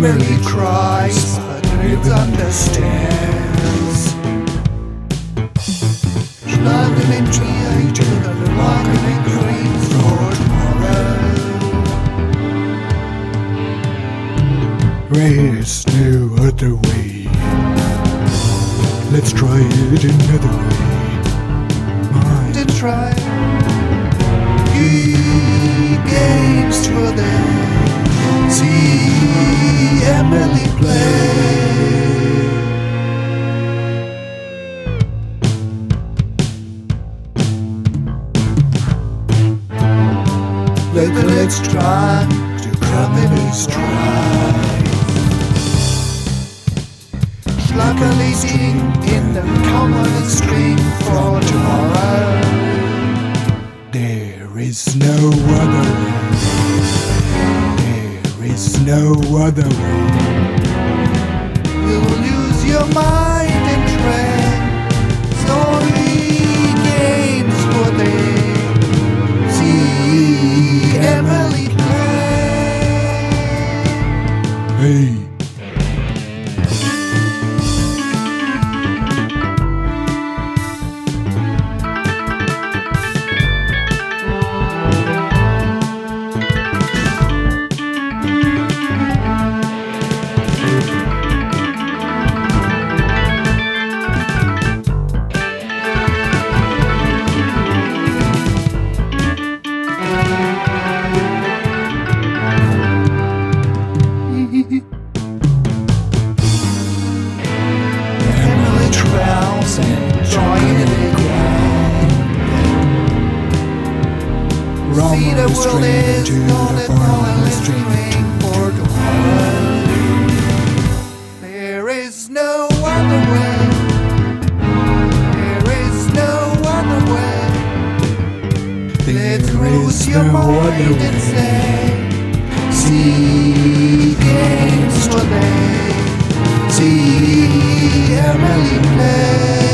Emily cries, but it understands. Struggling to the walking dreams for tomorrow. There's no other way. Let's try it another way. Mind To try games for them. See Emily play. Let's try to cut in his stride. Luckily sing in the common stream for tomorrow. there is no other way. There is no other way. You'll use your mind and trance. Only games for them. See Emily play. Hey, Emily drowns enjoying the ground. wrong See the on the world string is to not the at farm all on the string. listening for tomorrow. There is no other way. There is no other way. Let's There lose is your no mind other and way. say, see games for them. See Emily play.